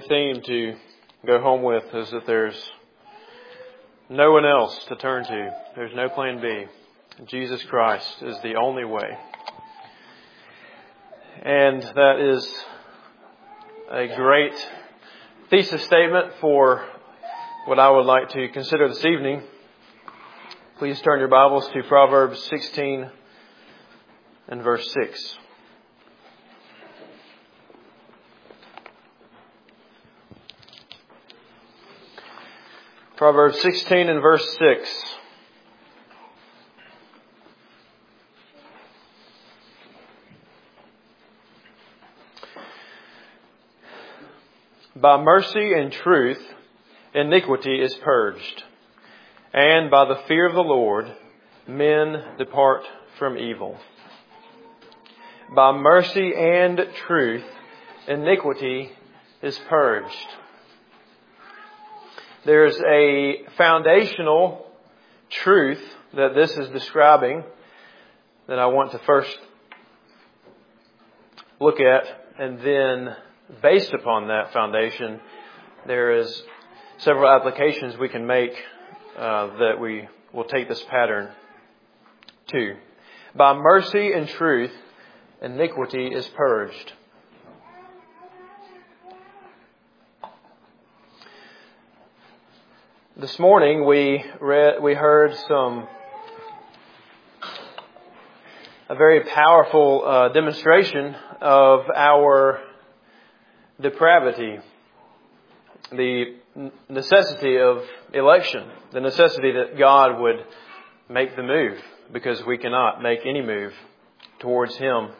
theme to go home with is that there's no one else to turn to. There's no plan B. Jesus Christ is the only way. And that is a great thesis statement for what I would like to consider this evening. Please turn your Bibles to Proverbs 16 and verse 6. Proverbs 16 and verse 6. By mercy and truth, iniquity is purged, and by the fear of the Lord, men depart from evil. By mercy and truth, iniquity is purged. There's a foundational truth that this is describing that I want to first look at, and then based upon that foundation, there is several applications we can make that we will take this pattern to. By mercy and truth, iniquity is purged. This morning we heard a very powerful demonstration of our depravity, the necessity of election, the necessity that God would make the move, because we cannot make any move towards Him.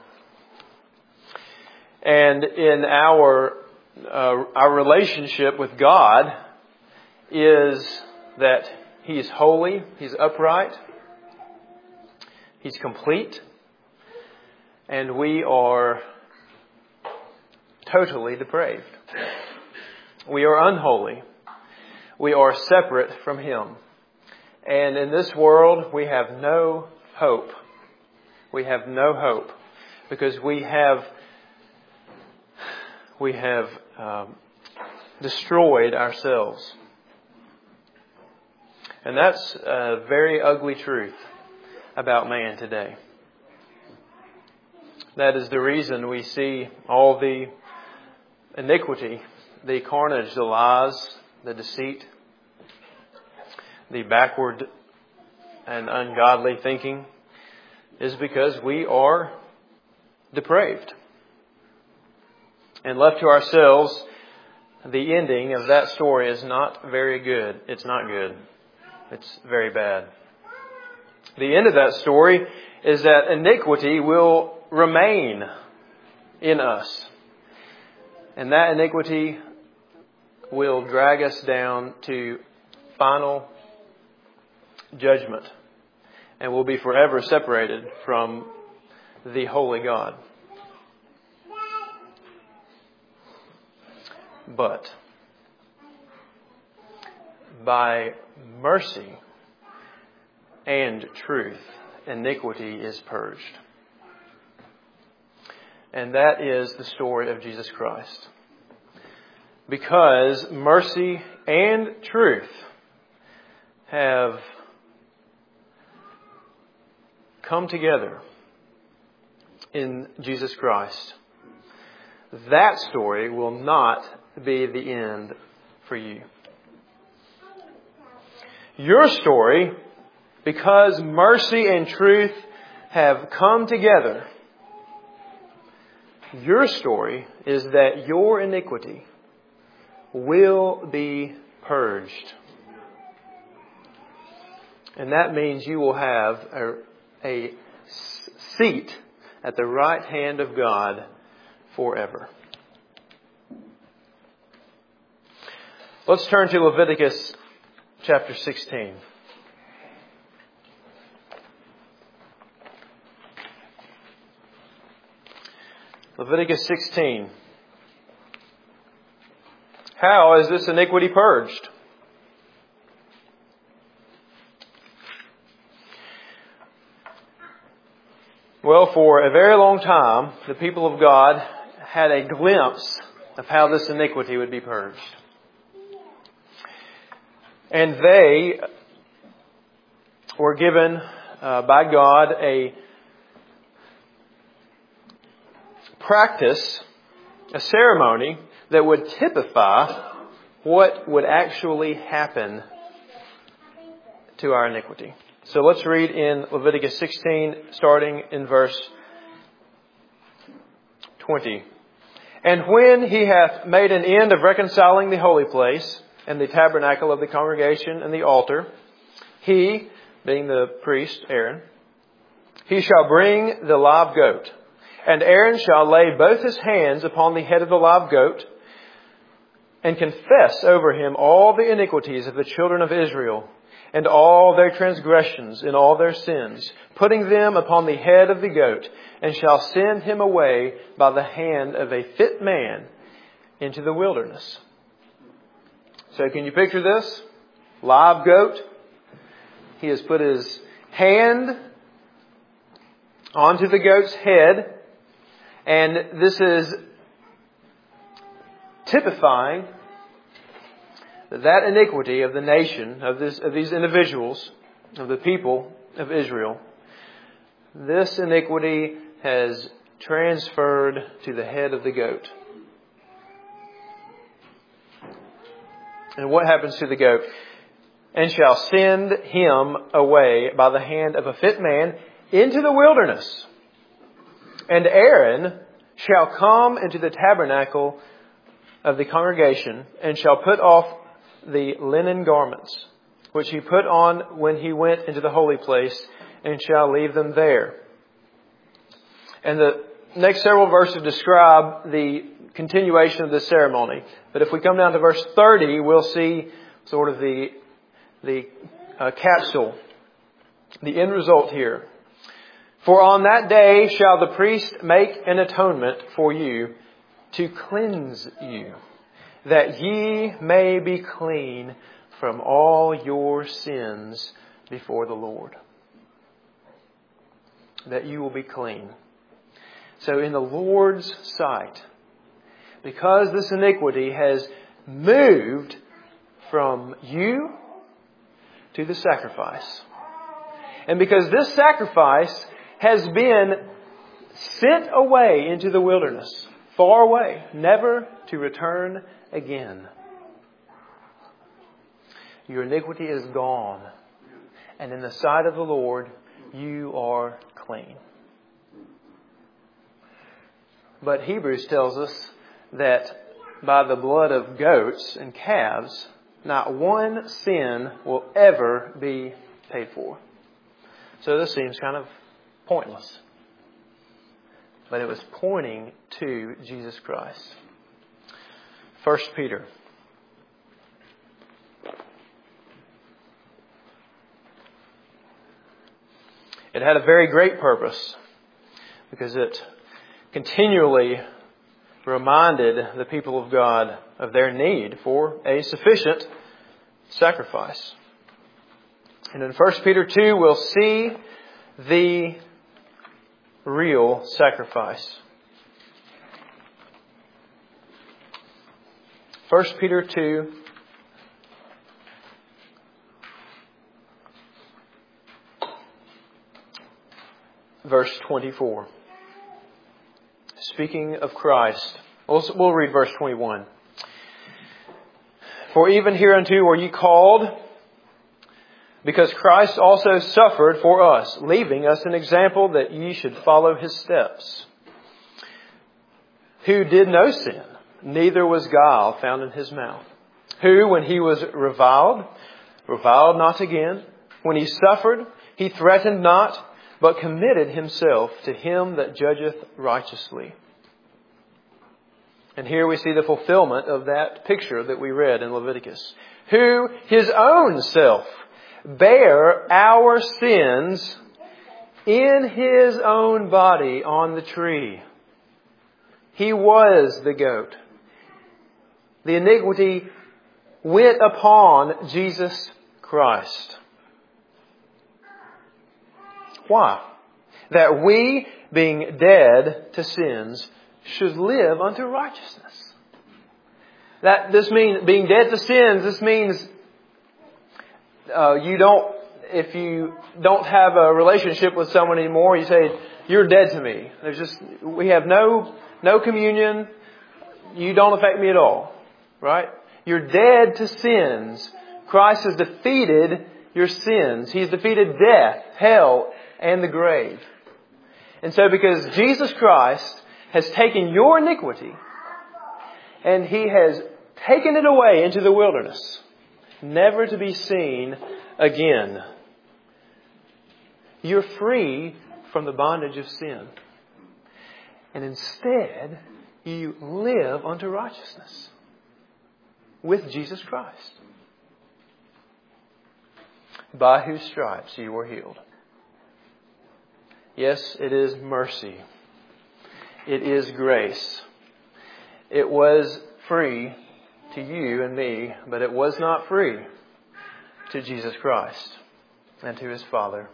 And in our relationship with God is that He is holy, He's upright, He's complete, and we are totally depraved. We are unholy. We are separate from Him. And in this world, we have no hope. We have no hope because we have destroyed ourselves. And that's a very ugly truth about man today. That is the reason we see all the iniquity, the carnage, the lies, the deceit, the backward and ungodly thinking, is because we are depraved. And left to ourselves, the ending of that story is not very good. It's not good. It's very bad. The end of that story is that iniquity will remain in us. And that iniquity will drag us down to final judgment. And we'll be forever separated from the holy God. But by mercy and truth, iniquity is purged. And that is the story of Jesus Christ. Because mercy and truth have come together in Jesus Christ, that story will not be the end for you. Your story, because mercy and truth have come together, your story is that your iniquity will be purged. And that means you will have a seat at the right hand of God forever. Let's turn to Leviticus chapter 16. Leviticus 16. How is this iniquity purged? Well, for a very long time, the people of God had a glimpse of how this iniquity would be purged. And they were given by God a practice, a ceremony that would typify what would actually happen to our iniquity. So let's read in Leviticus 16, starting in verse 20. And when he hath made an end of reconciling the holy place, and the tabernacle of the congregation, and the altar, he, being the priest, Aaron, he shall bring the live goat. And Aaron shall lay both his hands upon the head of the live goat, and confess over him all the iniquities of the children of Israel, and all their transgressions and all their sins, putting them upon the head of the goat, and shall send him away by the hand of a fit man into the wilderness. So can you picture this? Live goat. He has put his hand onto the goat's head, and this is typifying that iniquity of the nation, of these individuals, of the people of Israel. This iniquity has transferred to the head of the goat. And what happens to the goat? And shall send him away by the hand of a fit man into the wilderness. And Aaron shall come into the tabernacle of the congregation, and shall put off the linen garments, which he put on when he went into the holy place, and shall leave them there. And the next several verses describe the continuation of this ceremony. But if we come down to verse 30, we'll see sort of the capsule, the end result here. For on that day shall the priest make an atonement for you to cleanse you, that ye may be clean from all your sins before the Lord. That you will be clean. So in the Lord's sight, because this iniquity has moved from you to the sacrifice, and because this sacrifice has been sent away into the wilderness, far away, never to return again, your iniquity is gone, and in the sight of the Lord, you are clean. But Hebrews tells us that by the blood of goats and calves, not one sin will ever be paid for. So this seems kind of pointless. But it was pointing to Jesus Christ. 1 Peter. It had a very great purpose because it continually reminded the people of God of their need for a sufficient sacrifice. And in 1 Peter 2, we'll see the real sacrifice. 1 Peter 2, verse 24. Speaking of Christ, we'll read verse 21. For even hereunto were ye called, because Christ also suffered for us, leaving us an example that ye should follow his steps. Who did no sin, neither was guile found in his mouth. Who, when he was reviled not again. When he suffered, he threatened not, but committed himself to him that judgeth righteously. And here we see the fulfillment of that picture that we read in Leviticus. Who his own self bare our sins in his own body on the tree. He was the goat. The iniquity went upon Jesus Christ. Why? That we, being dead to sins, should live unto righteousness. This means being dead to sins. This means if you don't have a relationship with someone anymore, you say, you're dead to me. We have no communion. You don't affect me at all. Right? You're dead to sins. Christ has defeated your sins. He's defeated death, hell, and the grave. And so because Jesus Christ has taken your iniquity and He has taken it away into the wilderness, never to be seen again, you're free from the bondage of sin. And instead, you live unto righteousness with Jesus Christ, by whose stripes you were healed. Yes, it is mercy. It is grace. It was free to you and me, but it was not free to Jesus Christ and to His Father.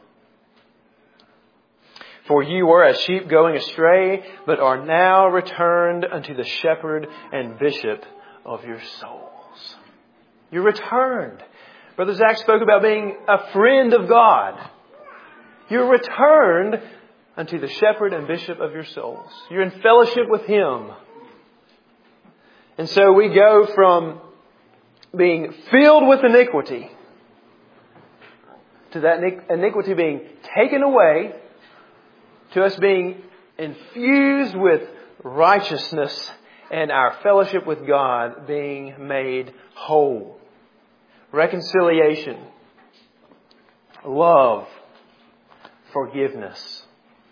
For you were as sheep going astray, but are now returned unto the shepherd and bishop of your souls. You're returned. Brother Zach spoke about being a friend of God. You're returned unto the shepherd and bishop of your souls. You're in fellowship with Him. And so we go from being filled with iniquity to that iniquity being taken away, to us being infused with righteousness and our fellowship with God being made whole. Reconciliation, love, forgiveness.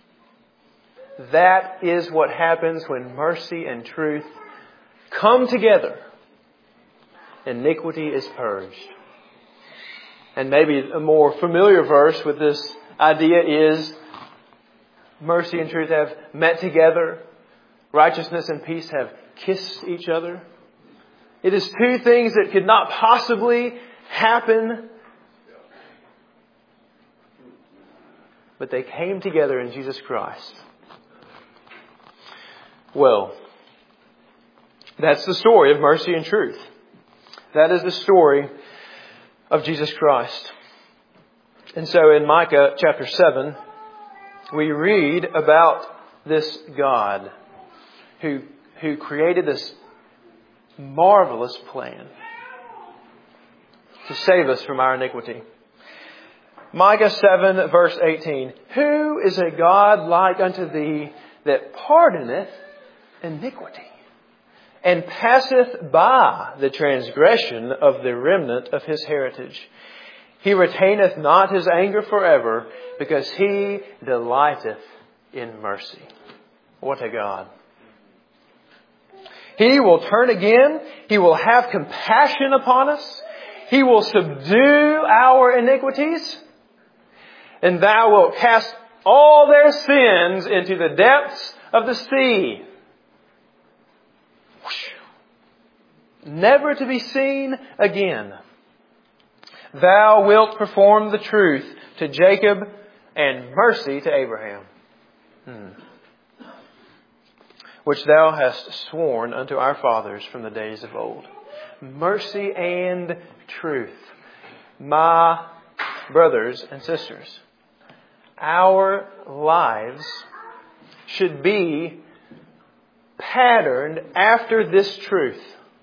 That is what happens when mercy and truth come together. Iniquity is purged. And maybe a more familiar verse with this idea is mercy and truth have met together. Righteousness and peace have kissed each other. It is two things that could not possibly happen, but they came together in Jesus Christ. Well, that's the story of mercy and truth. That is the story of Jesus Christ. And so in Micah chapter 7, we read about this God who created this marvelous plan to save us from our iniquity. Micah 7 verse 18. Who is a God like unto thee that pardoneth iniquity and passeth by the transgression of the remnant of his heritage? He retaineth not his anger forever, because He delighteth in mercy. What a God. He will turn again. He will have compassion upon us. He will subdue our iniquities. And thou wilt cast all their sins into the depths of the sea, never to be seen again. Thou wilt perform the truth to Jacob and mercy to Abraham, which thou hast sworn unto our fathers from the days of old. Mercy and truth. My brothers and sisters, our lives should be patterned after this truth.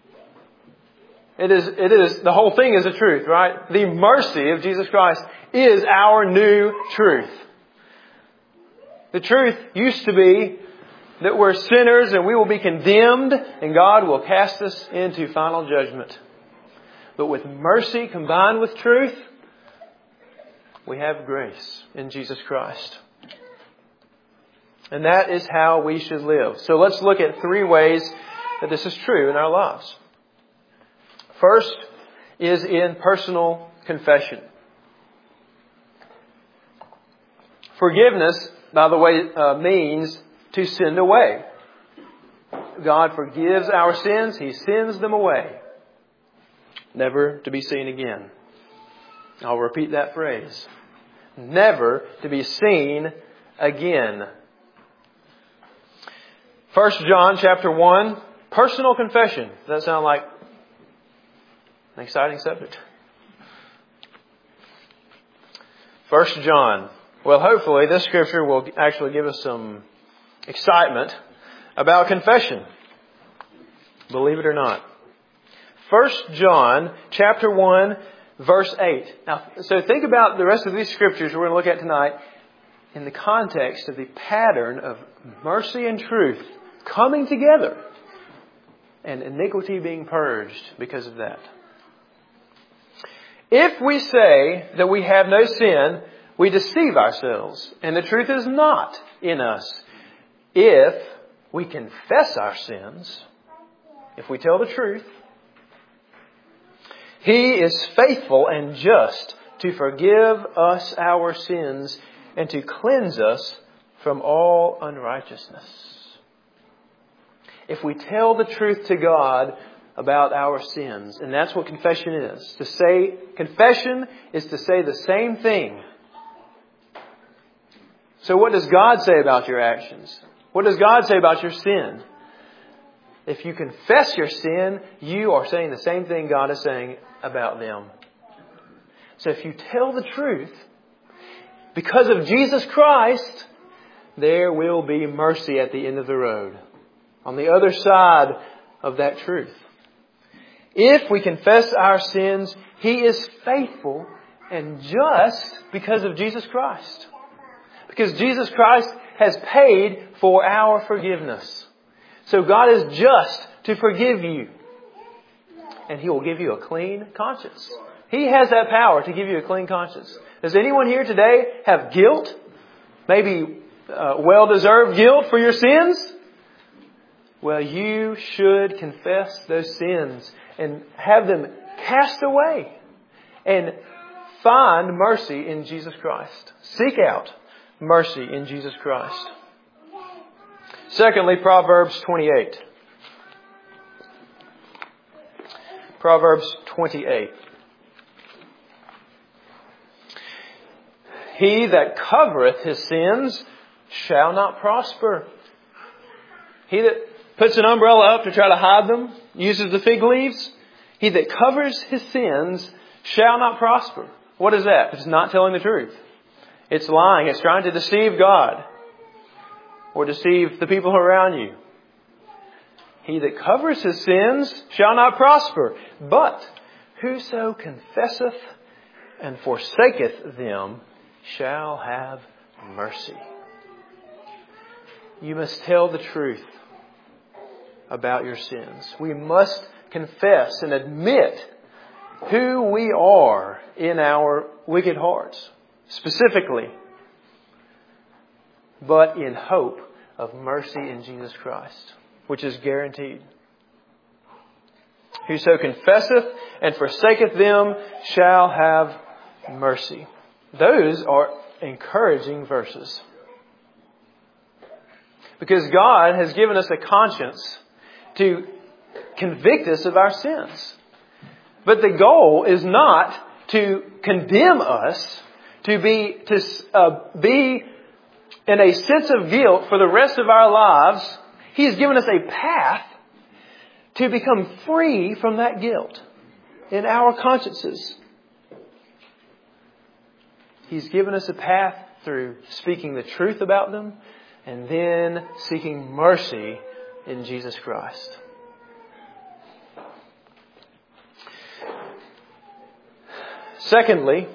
It is, the whole thing is a truth, right? The mercy of Jesus Christ is our new truth. The truth used to be that we're sinners and we will be condemned and God will cast us into final judgment. But with mercy combined with truth, we have grace in Jesus Christ. And that is how we should live. So let's look at 3 ways that this is true in our lives. First is in personal confession. Forgiveness, by the way, means to send away. God forgives our sins. He sends them away, never to be seen again. I'll repeat that phrase. Never to be seen again. 1 John chapter 1, personal confession. Does that sound like An exciting subject. 1 John. Well, hopefully this scripture will actually give us some excitement about confession. Believe it or not. 1 John chapter 1 verse 8. Now, so think about the rest of these scriptures we're going to look at tonight in the context of the pattern of mercy and truth coming together and iniquity being purged because of that. If we say that we have no sin, we deceive ourselves, and the truth is not in us. If we confess our sins, if we tell the truth, He is faithful and just to forgive us our sins and to cleanse us from all unrighteousness. If we tell the truth to God about our sins, and that's what confession is. Confession is to say the same thing. So what does God say about your actions? What does God say about your sin? If you confess your sin, you are saying the same thing God is saying about them. So if you tell the truth, because of Jesus Christ, there will be mercy at the end of the road. On the other side of that truth. If we confess our sins, He is faithful and just because of Jesus Christ. Because Jesus Christ has paid for our forgiveness. So God is just to forgive you. And He will give you a clean conscience. He has that power to give you a clean conscience. Does anyone here today have guilt? Maybe well-deserved guilt for your sins? Well, you should confess those sins and have them cast away. And find mercy in Jesus Christ. Seek out mercy in Jesus Christ. Secondly, Proverbs 28. Proverbs 28. He that covereth his sins shall not prosper. He that puts an umbrella up to try to hide them, uses the fig leaves. He that covers his sins shall not prosper. What is that? It's not telling the truth. It's lying. It's trying to deceive God or deceive the people around you. He that covers his sins shall not prosper, but whoso confesseth and forsaketh them shall have mercy. You must tell the truth about your sins. We must confess and admit who we are in our wicked hearts, specifically, but in hope of mercy in Jesus Christ, which is guaranteed. Whoso confesseth and forsaketh them shall have mercy. Those are encouraging verses. Because God has given us a conscience to convict us of our sins. But the goal is not to condemn us, to be in a sense of guilt for the rest of our lives. He has given us a path to become free from that guilt in our consciences. He's given us a path through speaking the truth about them and then seeking mercy in Jesus Christ. Secondly,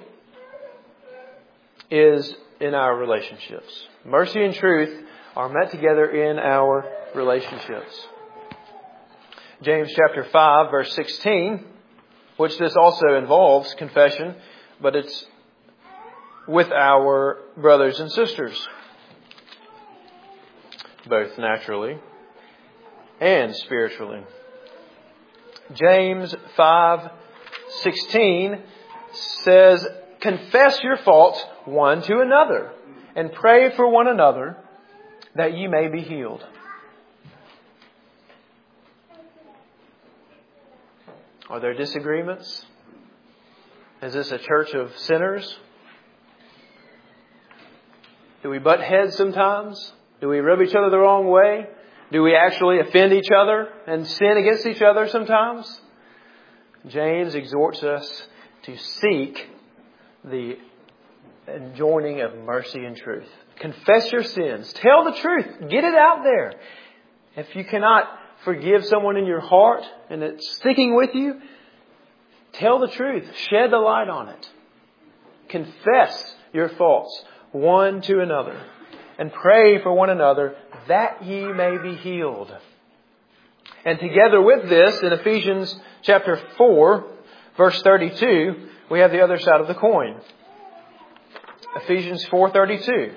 is in our relationships. Mercy and truth are met together in our relationships. James chapter 5, verse 16, which this also involves confession, but it's with our brothers and sisters, both naturally and spiritually. James 5:16 says, confess your faults one to another and pray for one another that you may be healed. Are there disagreements? Is this a church of sinners? Do we butt heads sometimes? Do we rub each other the wrong way? Do we actually offend each other and sin against each other sometimes? James exhorts us to seek the enjoining of mercy and truth. Confess your sins. Tell the truth. Get it out there. If you cannot forgive someone in your heart and it's sticking with you, tell the truth. Shed the light on it. Confess your faults one to another. And pray for one another that ye may be healed. And together with this, in Ephesians chapter 4, verse 32, we have the other side of the coin. Ephesians 4:32.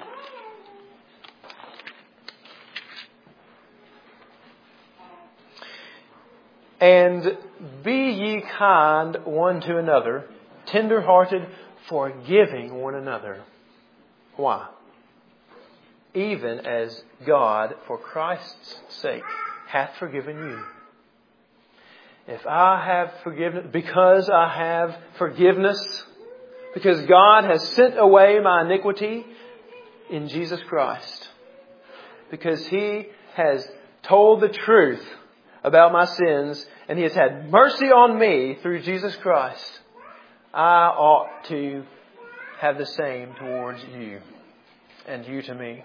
And be ye kind one to another, tender-hearted, forgiving one another. Why? Even as God, for Christ's sake, hath forgiven you. If I have forgiveness, because I have forgiveness, because God has sent away my iniquity in Jesus Christ, because He has told the truth about my sins, and He has had mercy on me through Jesus Christ, I ought to have the same towards you and you to me.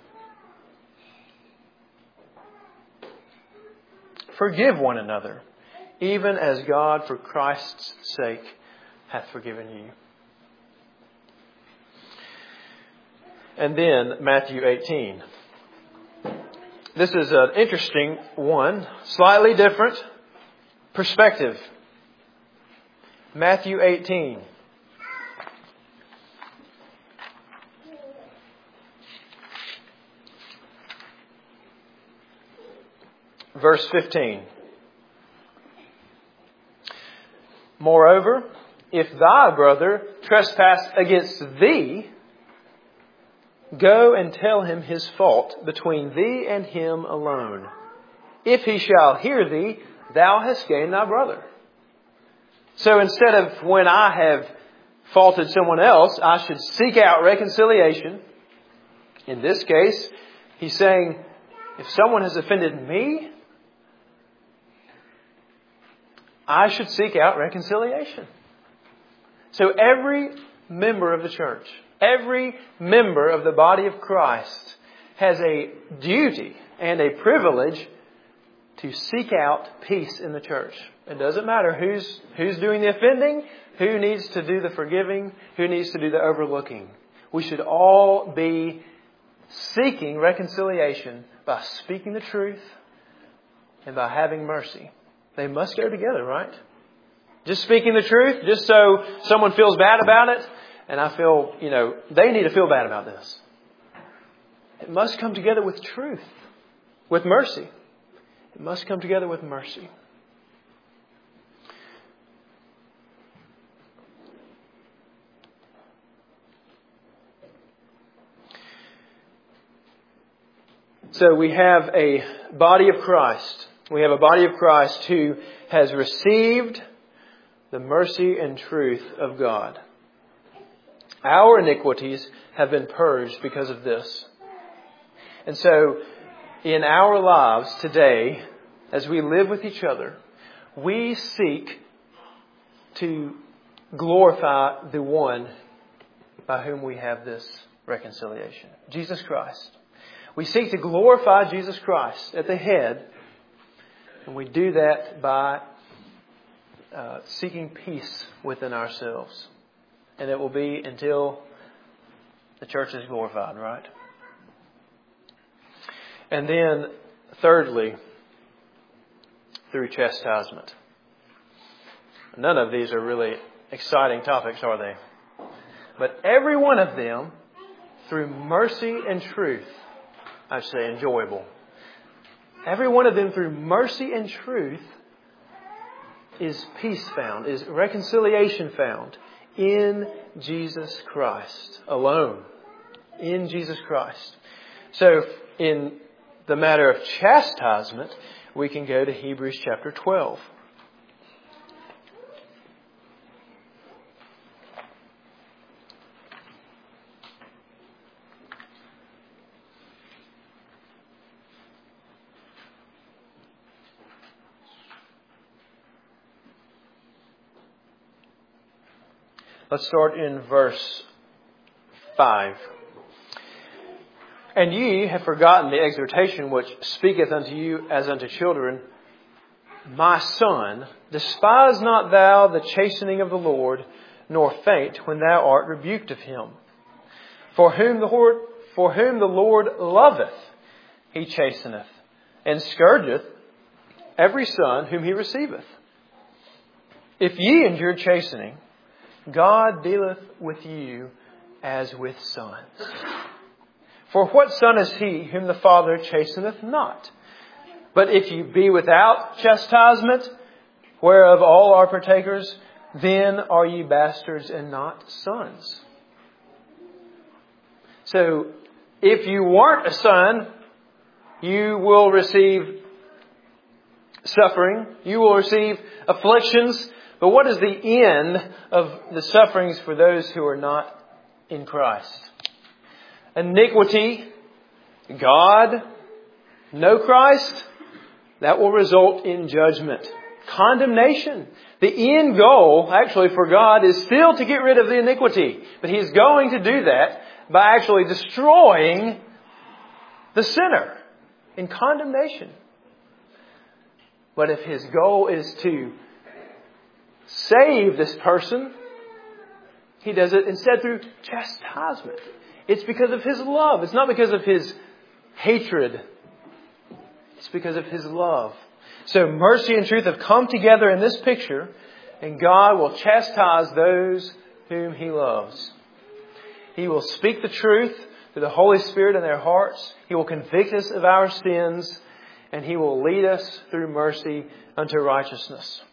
Forgive one another, even as God for Christ's sake hath forgiven you. And then Matthew 18. This is an interesting one, slightly different perspective. Matthew 18. Verse 15. Moreover, if thy brother trespass against thee, go and tell him his fault between thee and him alone. If he shall hear thee, thou hast gained thy brother. So instead of when I have faulted someone else, I should seek out reconciliation. In this case, he's saying, if someone has offended me, I should seek out reconciliation. So every member of the church, every member of the body of Christ has a duty and a privilege to seek out peace in the church. It doesn't matter who's doing the offending, who needs to do the forgiving, who needs to do the overlooking. We should all be seeking reconciliation by speaking the truth and by having mercy. They must go together, right? Just speaking the truth, just so someone feels bad about it, and I feel, they need to feel bad about this. It must come together with truth, with mercy. It must come together with mercy. So we have a body of Christ. We have a body of Christ who has received the mercy and truth of God. Our iniquities have been purged because of this. And so, in our lives today, as we live with each other, we seek to glorify the one by whom we have this reconciliation, Jesus Christ. We seek to glorify Jesus Christ at the head, and we do that by seeking peace within ourselves. And it will be until the church is glorified, right? And then, thirdly, through chastisement. None of these are really exciting topics, are they? But every one of them, through mercy and truth, I say enjoyable. Every one of them, through mercy and truth, is peace found, is reconciliation found in Jesus Christ alone. In Jesus Christ. So, in the matter of chastisement, we can go to Hebrews chapter 12. Let's start in verse 5. And ye have forgotten the exhortation which speaketh unto you as unto children. My son, despise not thou the chastening of the Lord, nor faint when thou art rebuked of him. For whom the Lord loveth, he chasteneth, and scourgeth every son whom he receiveth. If ye endure chastening, God dealeth with you as with sons. For what son is he whom the Father chasteneth not? But if you be without chastisement, whereof all are partakers, then are ye bastards and not sons. So, if you weren't a son, you will receive suffering. You will receive afflictions. But what is the end of the sufferings for those who are not in Christ? Iniquity, God, no Christ, that will result in judgment. Condemnation. The end goal, actually, for God is still to get rid of the iniquity. But He's going to do that by actually destroying the sinner in condemnation. But if His goal is to save this person, He does it instead through chastisement. It's because of His love. It's not because of His hatred. It's because of His love. So mercy and truth have come together in this picture, and God will chastise those whom He loves. He will speak the truth through the Holy Spirit in their hearts. He will convict us of our sins, and He will lead us through mercy unto righteousness.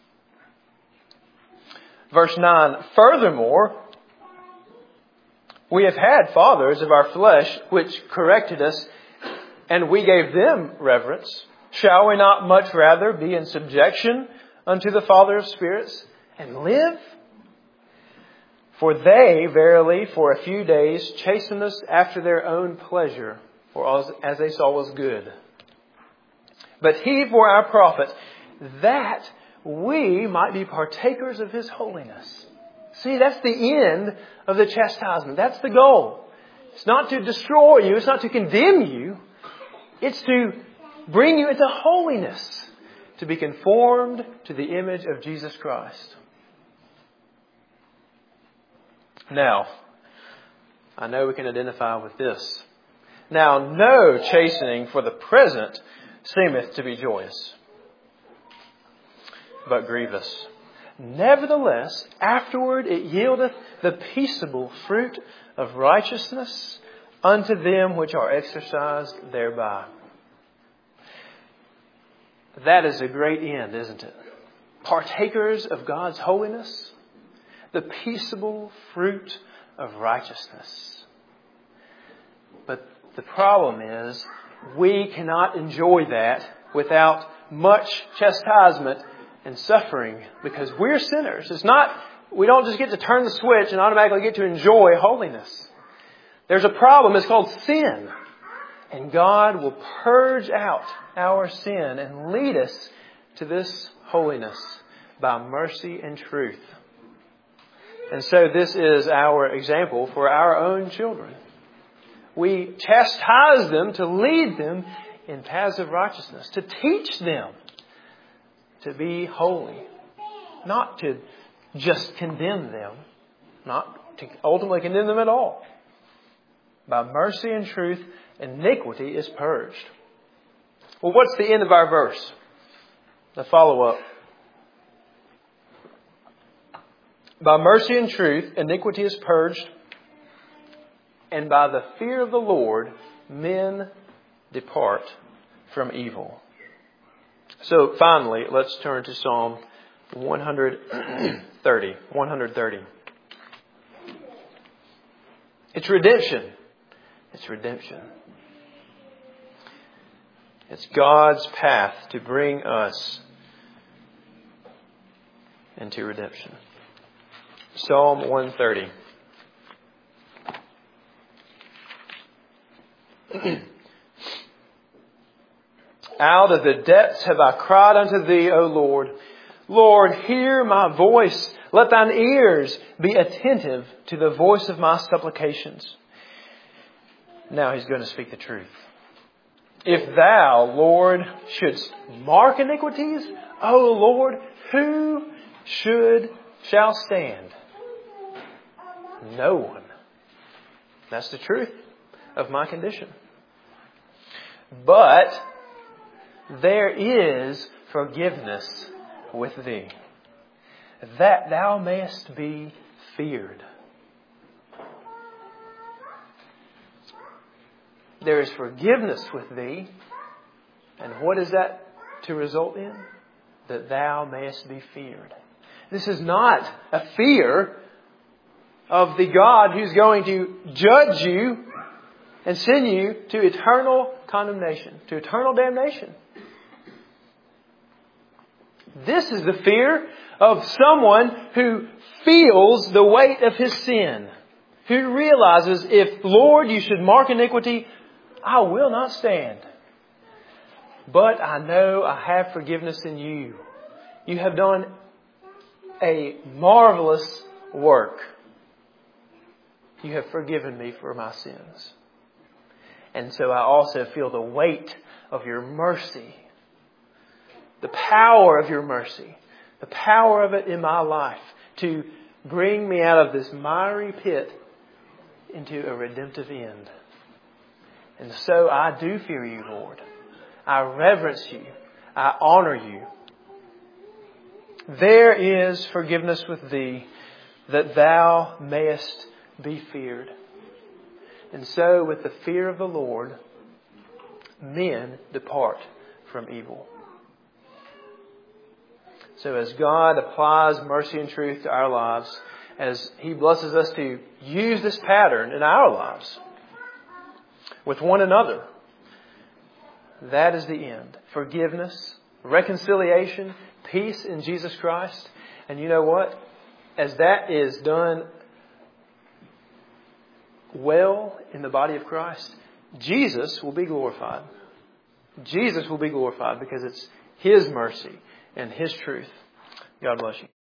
Verse 9, furthermore, we have had fathers of our flesh which corrected us, and we gave them reverence. Shall we not much rather be in subjection unto the Father of spirits and live? For they, verily, for a few days chastened us after their own pleasure, or as they saw was good. But He for our profit, that we might be partakers of His holiness. See, that's the end of the chastisement. That's the goal. It's not to destroy you. It's not to condemn you. It's to bring you into holiness, to be conformed to the image of Jesus Christ. Now, I know we can identify with this. Now, no chastening for the present seemeth to be joyous, but grievous. Nevertheless, afterward it yieldeth the peaceable fruit of righteousness unto them which are exercised thereby. That is a great end, isn't it? Partakers of God's holiness, the peaceable fruit of righteousness. But the problem is, we cannot enjoy that without much chastisement and suffering, because we're sinners. We don't just get to turn the switch and automatically get to enjoy holiness. There's a problem. It's called sin. And God will purge out our sin and lead us to this holiness by mercy and truth. And so this is our example for our own children. We chastise them to lead them in paths of righteousness, to teach them to be holy, not to just condemn them, not to ultimately condemn them at all. By mercy and truth, iniquity is purged. Well, what's the end of our verse? The follow-up. By mercy and truth, iniquity is purged, and by the fear of the Lord, men depart from evil. So finally, let's turn to Psalm 130. 130. It's redemption. It's redemption. It's God's path to bring us into redemption. Psalm 130. Out of the depths have I cried unto Thee, O Lord. Lord, hear my voice. Let thine ears be attentive to the voice of my supplications. Now he's going to speak the truth. If thou, Lord, shouldst mark iniquities, O Lord, who shall stand? No one. That's the truth of my condition. But there is forgiveness with thee, that thou mayest be feared. There is forgiveness with thee. And what is that to result in? That thou mayest be feared. This is not a fear of the God who's going to judge you and send you to eternal condemnation, to eternal damnation. This is the fear of someone who feels the weight of his sin, who realizes, if, Lord, you should mark iniquity, I will not stand. But I know I have forgiveness in you. You have done a marvelous work. You have forgiven me for my sins. And so I also feel the weight of your mercy. The power of your mercy. The power of it in my life to bring me out of this miry pit into a redemptive end. And so I do fear you, Lord. I reverence you. I honor you. There is forgiveness with thee, that thou mayest be feared. And so with the fear of the Lord, men depart from evil. So as God applies mercy and truth to our lives, as He blesses us to use this pattern in our lives, with one another, that is the end. Forgiveness, reconciliation, peace in Jesus Christ. And you know what? As that is done well in the body of Christ, Jesus will be glorified. Jesus will be glorified because it's His mercy and His truth. God bless you.